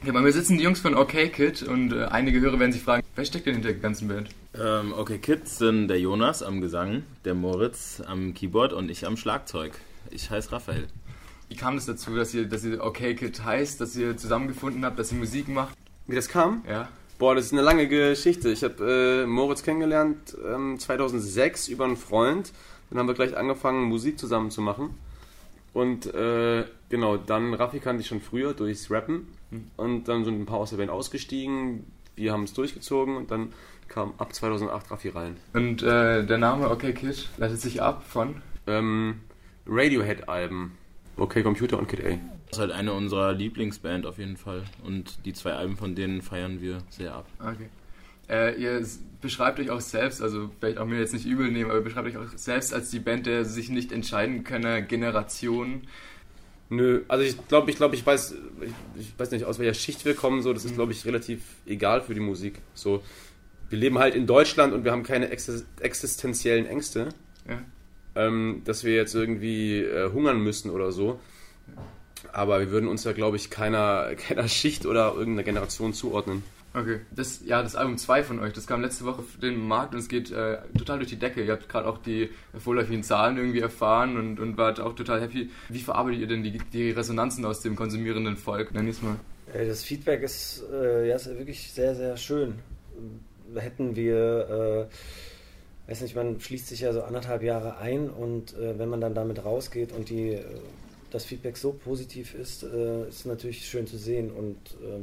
Ja, bei mir sitzen die Jungs von OK Kid und einige Hörer werden sich fragen, wer steckt denn hinter der ganzen Band? OK Kid sind der Jonas am Gesang, der Moritz am Keyboard und ich am Schlagzeug. Ich heiße Raphael. Wie kam es dazu, dass ihr OK Kid heißt, dass ihr zusammengefunden habt, dass ihr Musik macht? Wie das kam? Ja. Boah, das ist eine lange Geschichte. Ich habe Moritz kennengelernt 2006 über einen Freund. Dann haben wir gleich angefangen, Musik zusammen zu machen. Und genau, dann Raffi kannte ich schon früher durchs Rappen. Und dann sind ein paar aus der Band ausgestiegen. Wir haben es durchgezogen und dann kam ab 2008 Raffi rein. Und der Name OK Kid leitet sich ab von? Radiohead-Alben. OK Computer und Kid A. Das ist halt eine unserer Lieblingsband auf jeden Fall. Und die 2 Alben von denen feiern wir sehr ab. Okay. Ihr beschreibt euch auch selbst, also vielleicht auch mir jetzt nicht übel nehmen, aber beschreibt euch auch selbst als die Band der sich nicht entscheiden können Generation. Nö, also ich weiß nicht, aus welcher Schicht wir kommen, so, das ist, glaube ich, relativ egal für die Musik. So, wir leben halt in Deutschland und wir haben keine existenziellen Ängste, dass wir jetzt irgendwie hungern müssen oder so. Aber wir würden uns ja, glaube ich, keiner Schicht oder irgendeiner Generation zuordnen. Okay, das Album 2 von euch, das kam letzte Woche auf den Markt und es geht total durch die Decke. Ihr habt gerade auch die vorläufigen Zahlen irgendwie erfahren und wart auch total happy. Wie verarbeitet ihr denn die Resonanzen aus dem konsumierenden Volk? Nenn ich's mal. Das Feedback ist wirklich sehr, sehr schön. Hätten wir, weiß nicht, man schließt sich ja so 1,5 Jahre ein und wenn man dann damit rausgeht und das Feedback so positiv ist, ist natürlich schön zu sehen und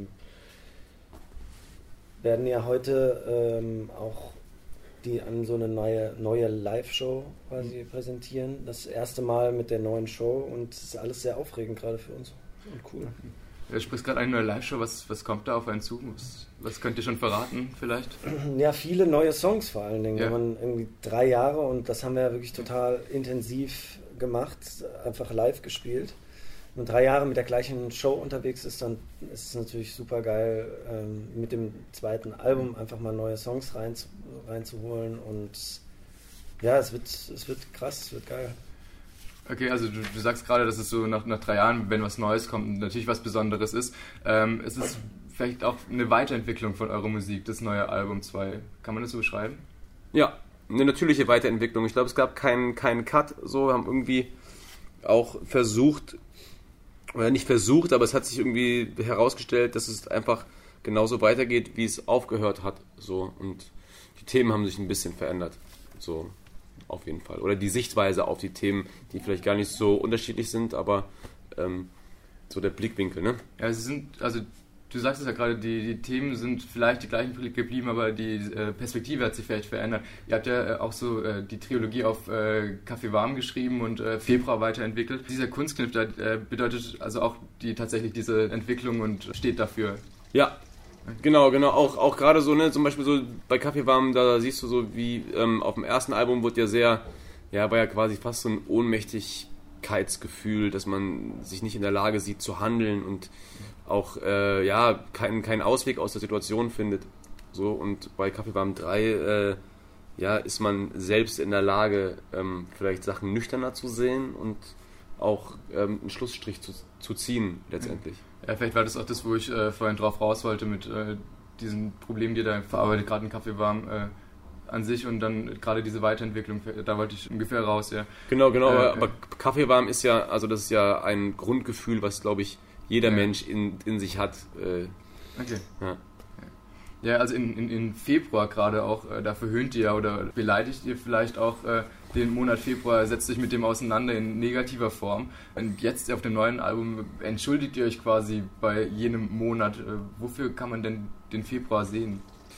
werden ja heute auch die an so eine neue Live-Show quasi präsentieren. Das erste Mal mit der neuen Show und es ist alles sehr aufregend gerade für uns und cool. Du sprichst gerade eine neue Live-Show, was kommt da auf einen zu? Was könnt ihr schon verraten vielleicht? Ja, viele neue Songs vor allen Dingen. Ja. Wenn man irgendwie 3 Jahre und das haben wir ja wirklich total intensiv gemacht, einfach live gespielt. Wenn man 3 Jahre mit der gleichen Show unterwegs ist, dann ist es natürlich super geil, mit dem zweiten Album einfach mal neue Songs reinzuholen und ja, es wird krass, es wird geil. Okay, also du sagst gerade, dass es so nach 3 Jahren, wenn was Neues kommt, natürlich was Besonderes ist. Es ist vielleicht auch eine Weiterentwicklung von eurer Musik, das neue Album 2. Kann man das so beschreiben? Ja, eine natürliche Weiterentwicklung. Ich glaube, es gab keinen Cut, so, wir haben irgendwie auch versucht, oder nicht versucht, aber es hat sich irgendwie herausgestellt, dass es einfach genauso weitergeht, wie es aufgehört hat. So. Und die Themen haben sich ein bisschen verändert. So, auf jeden Fall. Oder die Sichtweise auf die Themen, die vielleicht gar nicht so unterschiedlich sind, aber so der Blickwinkel, ne? Ja, du sagst es ja gerade, die Themen sind vielleicht die gleichen geblieben, aber die Perspektive hat sich vielleicht verändert. Ihr habt ja auch so die Trilogie auf Kaffee warm geschrieben und Februar weiterentwickelt. Dieser Kunstkniff bedeutet also auch tatsächlich diese Entwicklung und steht dafür. Ja, genau. Auch gerade so, ne, zum Beispiel so bei Kaffee warm, da siehst du so wie auf dem ersten Album war ja quasi fast so ein Ohnmächtigkeitsgefühl, dass man sich nicht in der Lage sieht zu handeln und auch keinen Ausweg aus der Situation findet. So, und bei Kaffee warm 3 ist man selbst in der Lage, vielleicht Sachen nüchterner zu sehen und auch einen Schlussstrich zu ziehen letztendlich. Ja, vielleicht war das auch das, wo ich vorhin drauf raus wollte mit diesen Problemen, die da verarbeitet, gerade in Kaffee warm an sich und dann gerade diese Weiterentwicklung, da wollte ich ungefähr raus, ja. Genau, aber Kaffee warm ist ja, also das ist ja ein Grundgefühl, was, glaube ich, jeder Mensch in sich hat. Okay. Ja. Ja, also in Februar gerade auch, da verhöhnt ihr oder beleidigt ihr vielleicht auch den Monat Februar, setzt euch mit dem auseinander in negativer Form. Und jetzt auf dem neuen Album entschuldigt ihr euch quasi bei jenem Monat. Wofür kann man denn den Februar sehen?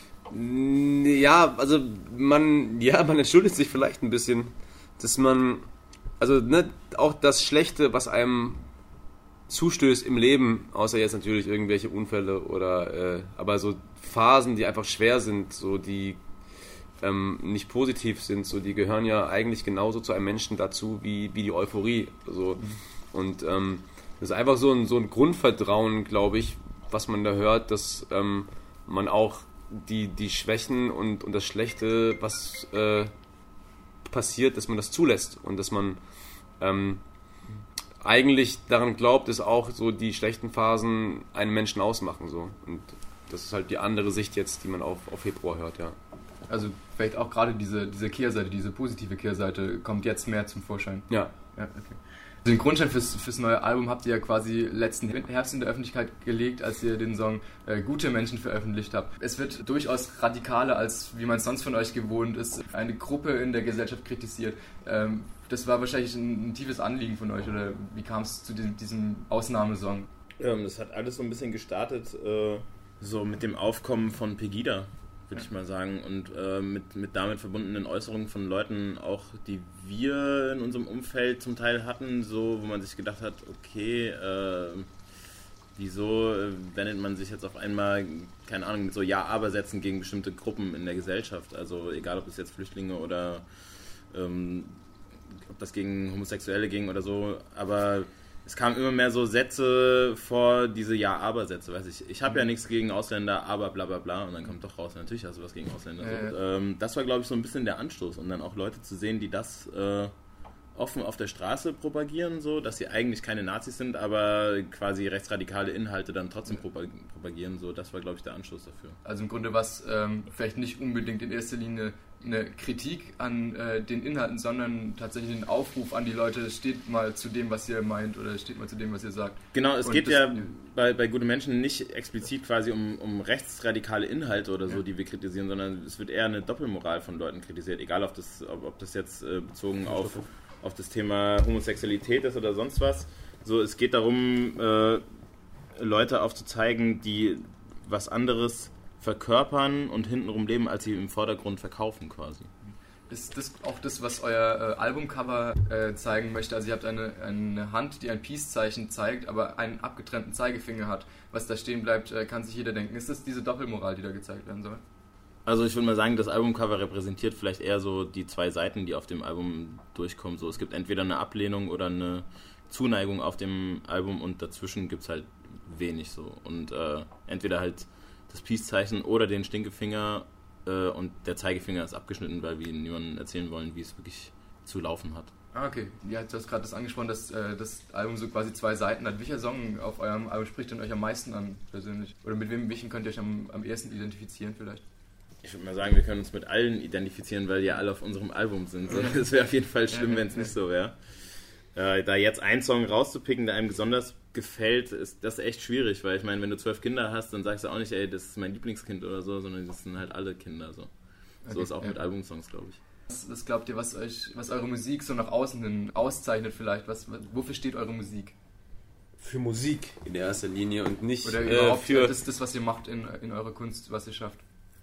Ja, also man entschuldigt sich vielleicht ein bisschen, dass man, also ne, auch das Schlechte, was einem zustößt im Leben, außer jetzt natürlich irgendwelche Unfälle oder aber so Phasen, die einfach schwer sind, so die nicht positiv sind, so die gehören ja eigentlich genauso zu einem Menschen dazu wie die Euphorie. So. Und das ist einfach so ein Grundvertrauen, glaube ich, was man da hört, dass man auch die Schwächen und das Schlechte, was passiert, dass man das zulässt und dass man eigentlich daran glaubt, dass auch so die schlechten Phasen einen Menschen ausmachen. So. Und das ist halt die andere Sicht jetzt, die man auf Februar hört, ja. Also vielleicht auch gerade diese Kehrseite, diese positive Kehrseite kommt jetzt mehr zum Vorschein. Ja. Ja, okay. Den Grundstein fürs neue Album habt ihr ja quasi letzten Herbst in der Öffentlichkeit gelegt, als ihr den Song Gute Menschen veröffentlicht habt. Es wird durchaus radikaler, als wie man es sonst von euch gewohnt ist, eine Gruppe in der Gesellschaft kritisiert. Das war wahrscheinlich ein tiefes Anliegen von euch, oder wie kam es zu diesem Ausnahmesong? Das hat alles so ein bisschen gestartet, so mit dem Aufkommen von Pegida, würde ich mal sagen, und mit damit verbundenen Äußerungen von Leuten auch, die wir in unserem Umfeld zum Teil hatten, so, wo man sich gedacht hat, okay, wieso wendet man sich jetzt auf einmal, keine Ahnung, mit so Ja-Aber-Sätzen gegen bestimmte Gruppen in der Gesellschaft, also egal, ob es jetzt Flüchtlinge oder ob das gegen Homosexuelle ging oder so, aber es kamen immer mehr so Sätze vor, diese Ja-Aber-Sätze, weiß ich habe ja nichts gegen Ausländer, aber bla bla bla, und dann kommt doch raus, natürlich hast du was gegen Ausländer. So. Das war, glaube ich, so ein bisschen der Anstoß, und dann auch Leute zu sehen, die das offen auf der Straße propagieren, so, dass sie eigentlich keine Nazis sind, aber quasi rechtsradikale Inhalte dann trotzdem propagieren, so, das war, glaube ich, der Anstoß dafür. Also im Grunde was vielleicht nicht unbedingt in erster Linie eine Kritik an den Inhalten, sondern tatsächlich ein Aufruf an die Leute, steht mal zu dem, was ihr meint, oder steht mal zu dem, was ihr sagt. Genau, es geht ja bei Gute Menschen nicht explizit quasi um rechtsradikale Inhalte oder so, die wir kritisieren, sondern es wird eher eine Doppelmoral von Leuten kritisiert, egal ob das jetzt bezogen auf das Thema Homosexualität ist oder sonst was. So, es geht darum, Leute aufzuzeigen, die was anderes verkörpern und hintenrum leben, als sie im Vordergrund verkaufen quasi. Ist das auch das, was euer Albumcover zeigen möchte? Also ihr habt eine Hand, die ein Peace-Zeichen zeigt, aber einen abgetrennten Zeigefinger hat. Was da stehen bleibt, kann sich jeder denken. Ist das diese Doppelmoral, die da gezeigt werden soll? Also ich würde mal sagen, das Albumcover repräsentiert vielleicht eher so die zwei Seiten, die auf dem Album durchkommen. So, es gibt entweder eine Ablehnung oder eine Zuneigung auf dem Album, und dazwischen gibt es halt wenig so. Und entweder halt das Peace-Zeichen oder den Stinkefinger, und der Zeigefinger ist abgeschnitten, weil wir niemandem erzählen wollen, wie es wirklich zu laufen hat. Ah, okay. Ja, du hast gerade das angesprochen, dass das Album so quasi zwei Seiten hat. Welcher Song auf eurem Album spricht denn euch am meisten an, persönlich? Oder mit welchen könnt ihr euch am ehesten identifizieren vielleicht? Ich würde mal sagen, wir können uns mit allen identifizieren, weil die alle auf unserem Album sind. So. Das wäre auf jeden Fall schlimm, wenn es nicht so wäre. Da jetzt einen Song rauszupicken, der einem besonders gefällt, ist das echt schwierig, weil ich meine, wenn du 12 Kinder hast, dann sagst du auch nicht, ey, das ist mein Lieblingskind oder so, sondern das sind halt alle Kinder so. So ist auch mit Albumsongs, glaube ich. Was glaubt ihr, was eure Musik so nach außen hin auszeichnet vielleicht? Wofür steht eure Musik? Für Musik in erster Linie und nicht oder überhaupt für das, was ihr macht in eurer Kunst, was ihr schafft.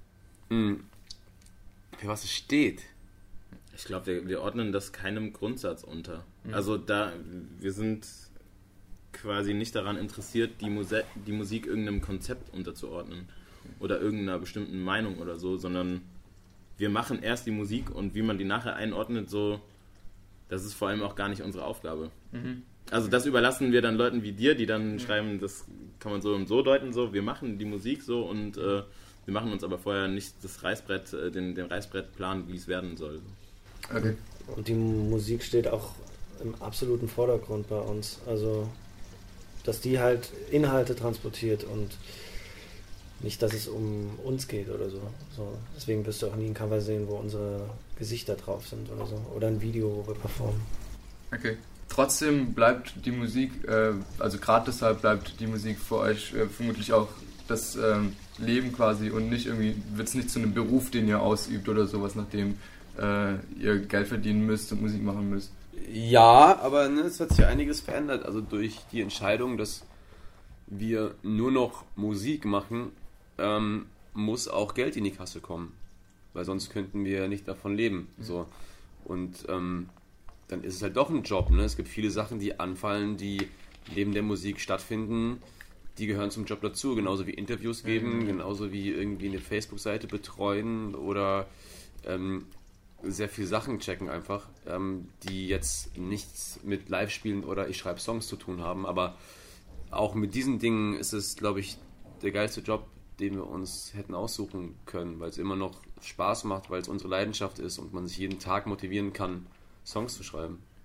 Für was es steht? Ich glaube, wir ordnen das keinem Grundsatz unter. Mhm. Also wir sind quasi nicht daran interessiert, die Musik irgendeinem Konzept unterzuordnen oder irgendeiner bestimmten Meinung oder so, sondern wir machen erst die Musik, und wie man die nachher einordnet, so, das ist vor allem auch gar nicht unsere Aufgabe. Mhm. Also das überlassen wir dann Leuten wie dir, die dann schreiben, das kann man so und so deuten, so, wir machen die Musik so, und wir machen uns aber vorher nicht das Reißbrett, den Reißbrettplan, wie es werden soll. Okay. Und die Musik steht auch im absoluten Vordergrund bei uns. Also, dass die halt Inhalte transportiert und nicht, dass es um uns geht oder so. Deswegen wirst du auch nie ein Cover sehen, wo unsere Gesichter drauf sind oder so. Oder ein Video, wo wir performen. Okay. Trotzdem bleibt die Musik, also gerade deshalb bleibt die Musik für euch vermutlich auch das Leben quasi, und nicht irgendwie, wird es nicht zu einem Beruf, den ihr ausübt oder sowas, nachdem ihr Geld verdienen müsst und Musik machen müsst. Ja, aber es hat sich ja einiges verändert. Also durch die Entscheidung, dass wir nur noch Musik machen, muss auch Geld in die Kasse kommen. Weil sonst könnten wir nicht davon leben. So. Und dann ist es halt doch ein Job. Ne? Es gibt viele Sachen, die anfallen, die neben der Musik stattfinden. Die gehören zum Job dazu. Genauso wie Interviews geben, genauso wie irgendwie eine Facebook-Seite betreuen oder sehr viele Sachen checken einfach, die jetzt nichts mit Live-Spielen oder ich schreibe Songs zu tun haben, aber auch mit diesen Dingen ist es, glaube ich, der geilste Job, den wir uns hätten aussuchen können, weil es immer noch Spaß macht, weil es unsere Leidenschaft ist und man sich jeden Tag motivieren kann, Songs zu schreiben.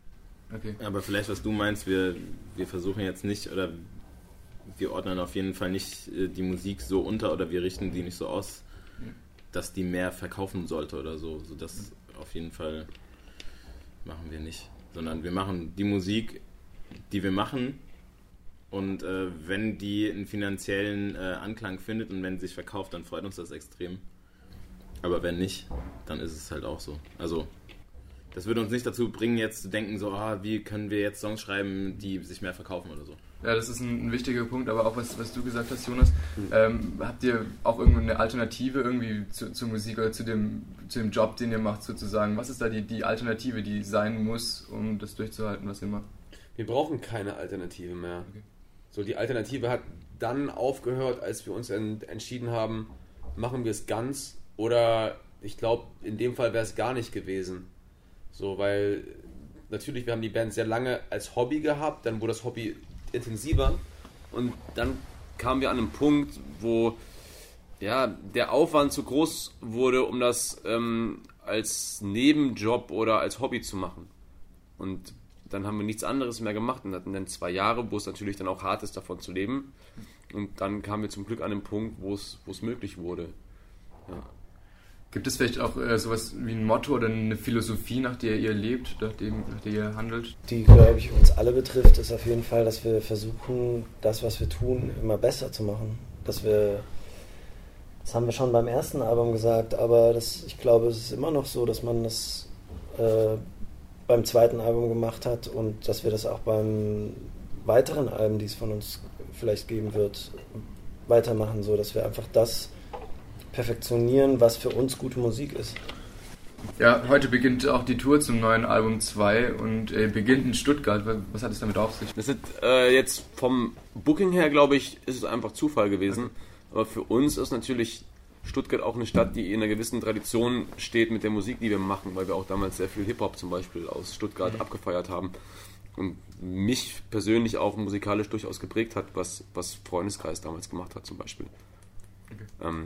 Okay. Aber vielleicht, was du meinst, wir versuchen jetzt nicht, oder wir ordnen auf jeden Fall nicht die Musik so unter, oder wir richten die nicht so aus, dass die mehr verkaufen sollte oder so. So das auf jeden Fall machen wir nicht. Sondern wir machen die Musik, die wir machen, und wenn die einen finanziellen Anklang findet und wenn sie sich verkauft, dann freut uns das extrem. Aber wenn nicht, dann ist es halt auch so. Also das würde uns nicht dazu bringen, jetzt zu denken, so, wie können wir jetzt Songs schreiben, die sich mehr verkaufen oder so. Ja, das ist ein wichtiger Punkt, aber auch was du gesagt hast, Jonas, habt ihr auch irgendeine Alternative irgendwie zur Musik oder zu dem Job, den ihr macht sozusagen? Was ist da die Alternative, die sein muss, um das durchzuhalten, was ihr macht? Wir brauchen keine Alternative mehr. Okay. So, die Alternative hat dann aufgehört, als wir uns entschieden haben, machen wir es ganz, oder ich glaube, in dem Fall wäre es gar nicht gewesen. So, weil natürlich, wir haben die Band sehr lange als Hobby gehabt, dann wurde das Hobby intensiver und dann kamen wir an einen Punkt, wo der Aufwand zu groß wurde, um das als Nebenjob oder als Hobby zu machen. Und dann haben wir nichts anderes mehr gemacht und hatten dann 2 Jahre, wo es natürlich dann auch hart ist, davon zu leben. Und dann kamen wir zum Glück an den Punkt, wo es möglich wurde. Ja. Gibt es vielleicht auch sowas wie ein Motto oder eine Philosophie, nach der ihr lebt, nach der ihr handelt? Die, glaube ich, uns alle betrifft, ist auf jeden Fall, dass wir versuchen, das, was wir tun, immer besser zu machen. Das haben wir schon beim ersten Album gesagt, aber ich glaube, es ist immer noch so, dass man das beim zweiten Album gemacht hat und dass wir das auch beim weiteren Alben, die es von uns vielleicht geben wird, weitermachen, so dass wir einfach das perfektionieren, was für uns gute Musik ist. Ja, heute beginnt auch die Tour zum neuen Album 2 und beginnt in Stuttgart. Was hat es damit auf sich? Das ist jetzt vom Booking her, glaube ich, ist es einfach Zufall gewesen. Okay. Aber für uns ist natürlich Stuttgart auch eine Stadt, die in einer gewissen Tradition steht mit der Musik, die wir machen, weil wir auch damals sehr viel Hip-Hop zum Beispiel aus Stuttgart abgefeiert haben. Und mich persönlich auch musikalisch durchaus geprägt hat, was Freundeskreis damals gemacht hat zum Beispiel. Okay.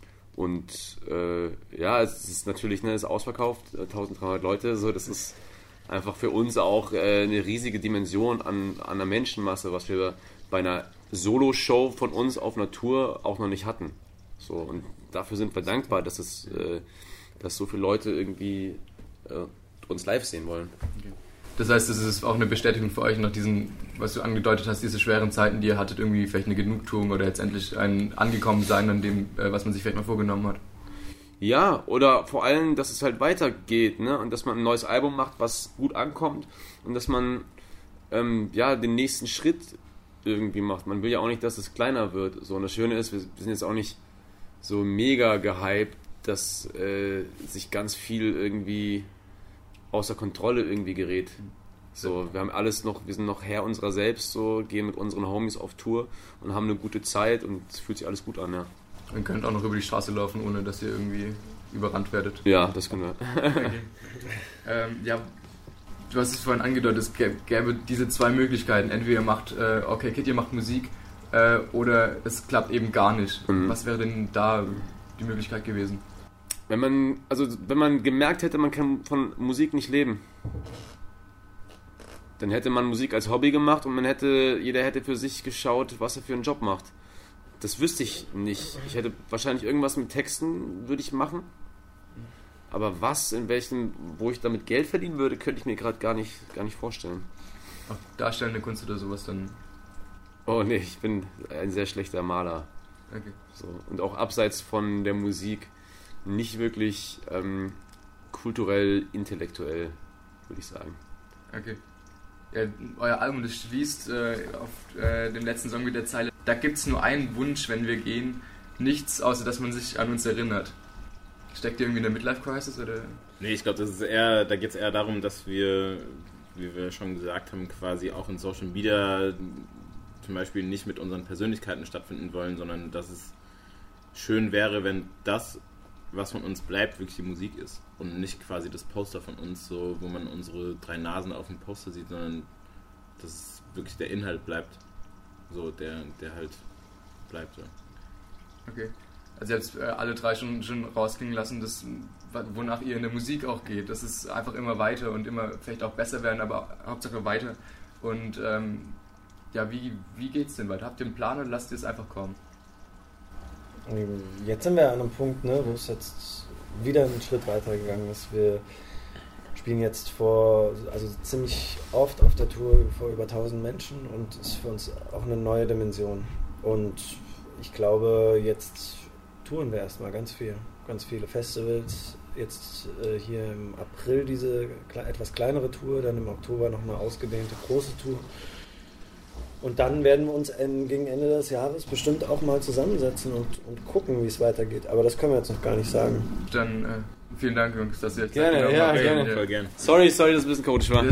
Es ist natürlich, es ist ausverkauft, 1300 Leute, so, das ist einfach für uns auch eine riesige Dimension an einer Menschenmasse, was wir bei einer Solo-Show von uns auf einer Tour auch noch nicht hatten. So, und dafür sind wir dankbar, dass so viele Leute irgendwie uns live sehen wollen. Okay. Das heißt, es ist auch eine Bestätigung für euch nach diesen, was du angedeutet hast, diese schweren Zeiten, die ihr hattet, irgendwie vielleicht eine Genugtuung oder jetzt endlich ein Angekommensein an dem, was man sich vielleicht mal vorgenommen hat. Ja, oder vor allem, dass es halt weitergeht, ne? Und dass man ein neues Album macht, was gut ankommt und dass man den nächsten Schritt irgendwie macht. Man will ja auch nicht, dass es kleiner wird. So, und das Schöne ist, wir sind jetzt auch nicht so mega gehypt, dass sich ganz viel irgendwie außer Kontrolle irgendwie gerät. So, wir sind noch Herr unserer selbst, so, gehen mit unseren Homies auf Tour und haben eine gute Zeit und es fühlt sich alles gut an, ja. Und könnt auch noch über die Straße laufen, ohne dass ihr irgendwie überrannt werdet. Ja, das können wir. Okay. Du hast es vorhin angedeutet, es gäbe diese 2 Möglichkeiten. Entweder ihr macht, Okay Kid, ihr macht Musik, oder es klappt eben gar nicht. Was wäre denn da die Möglichkeit gewesen? Wenn man gemerkt hätte, man kann von Musik nicht leben, dann hätte man Musik als Hobby gemacht und jeder hätte für sich geschaut, was er für einen Job macht. Das wüsste ich nicht. Ich hätte wahrscheinlich irgendwas mit Texten würde ich machen, aber wo ich damit Geld verdienen würde, könnte ich mir gerade gar nicht vorstellen. Auch darstellende Kunst oder sowas dann? Oh nee, ich bin ein sehr schlechter Maler. Okay. So, und auch abseits von der Musik nicht wirklich kulturell, intellektuell, würde ich sagen. Okay. Ja, euer Album, das schließt auf den letzten Song mit der Zeile: Da gibt's nur einen Wunsch, wenn wir gehen, nichts, außer dass man sich an uns erinnert. Steckt ihr irgendwie in der Midlife-Crisis, oder? Nee, ich glaube, da geht es eher darum, dass wir, wie wir schon gesagt haben, quasi auch in Social Media zum Beispiel nicht mit unseren Persönlichkeiten stattfinden wollen, sondern dass es schön wäre, wenn das, was von uns bleibt, wirklich die Musik ist und nicht quasi das Poster von uns, so, wo man unsere 3 Nasen auf dem Poster sieht, sondern dass wirklich der Inhalt bleibt, so der halt bleibt. Ja. Okay. also jetzt alle 3 schon rausklingen lassen, wonach ihr in der Musik auch geht. Das ist einfach immer weiter und immer vielleicht auch besser werden, aber Hauptsache weiter. Und wie geht's denn weiter? Habt ihr einen Plan oder lasst ihr es einfach kommen? Jetzt sind wir an einem Punkt, ne, wo es jetzt wieder einen Schritt weiter gegangen ist. Wir spielen jetzt ziemlich oft auf der Tour vor über 1000 Menschen und ist für uns auch eine neue Dimension. Und ich glaube, jetzt touren wir erstmal ganz viele Festivals. Jetzt hier im April diese etwas kleinere Tour, dann im Oktober noch eine ausgedehnte große Tour. Und dann werden wir uns gegen Ende des Jahres bestimmt auch mal zusammensetzen und gucken, wie es weitergeht. Aber das können wir jetzt noch gar nicht sagen. Dann vielen Dank, Jungs, dass ihr jetzt gerne. Voll gerne. Sorry, dass es ein bisschen chaotisch war.